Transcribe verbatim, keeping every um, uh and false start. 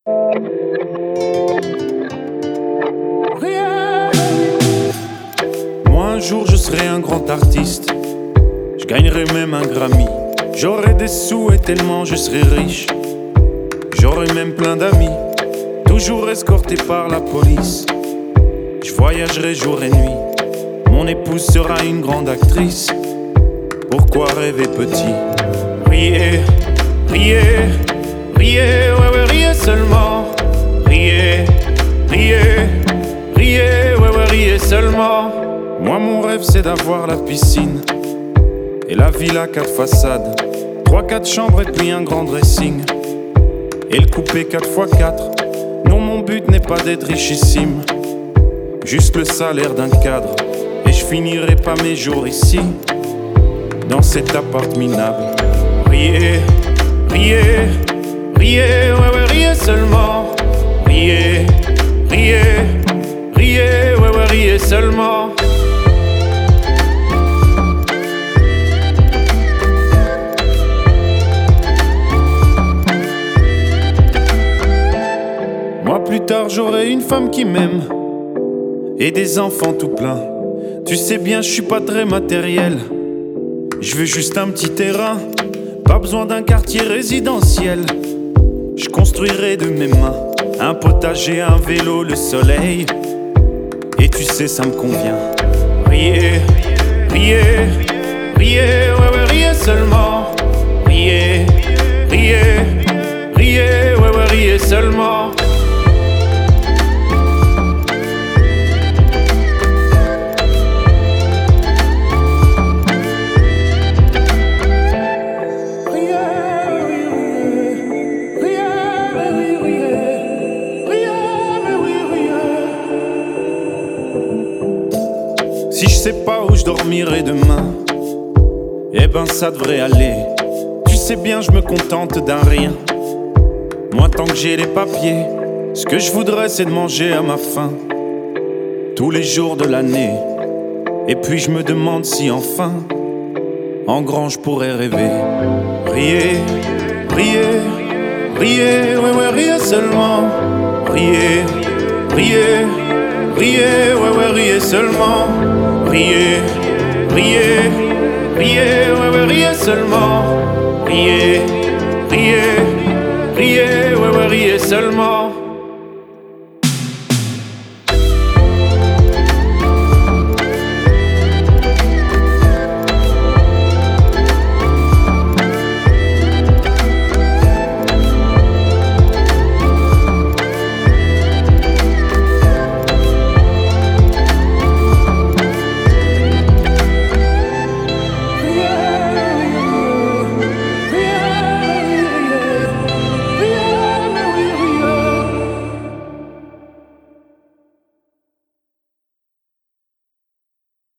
Moi un jour je serai un grand artiste, je gagnerai même un Grammy. J'aurai des sous et tellement je serai riche, j'aurai même plein d'amis, toujours escorté par la police. Je voyagerai jour et nuit, mon épouse sera une grande actrice. Pourquoi rêver petit? Riez, riez, riez, ouais ouais riez seulement. Riez, riez, riez, ouais ouais riez seulement. Moi mon rêve c'est d'avoir la piscine et la villa quatre façades, trois quatre chambres et puis un grand dressing, et le coupé quatre fois quatre. Non, mon but n'est pas d'être richissime, juste le salaire d'un cadre, et je finirai pas mes jours ici, dans cet appart minable. Riez, riez, riez, ouais ouais riez seulement. Riez, riez, riez, ouais ouais riez seulement. Moi plus tard j'aurai une femme qui m'aime et des enfants tout plein. Tu sais bien je suis pas très matériel, je veux juste un petit terrain, pas besoin d'un quartier résidentiel. Je construirai de mes mains un potager, un vélo, le soleil, et tu sais ça me convient. Riez, riez, riez, ouais ouais riez seulement. Riez, riez, riez, ouais ouais riez seulement. Si je sais pas où je dormirai demain, eh ben ça devrait aller. Tu sais bien je me contente d'un rien. Moi tant que j'ai les papiers, ce que je voudrais c'est de manger à ma faim tous les jours de l'année. Et puis je me demande si enfin en grand je pourrais rêver. Riez, riez, riez, ouais ouais riez seulement. Riez, riez, riez, ouais ouais riez seulement. Riez, riez, riez, ouais ouais riez seulement. Riez, riez, riez, ouais ouais riez seulement.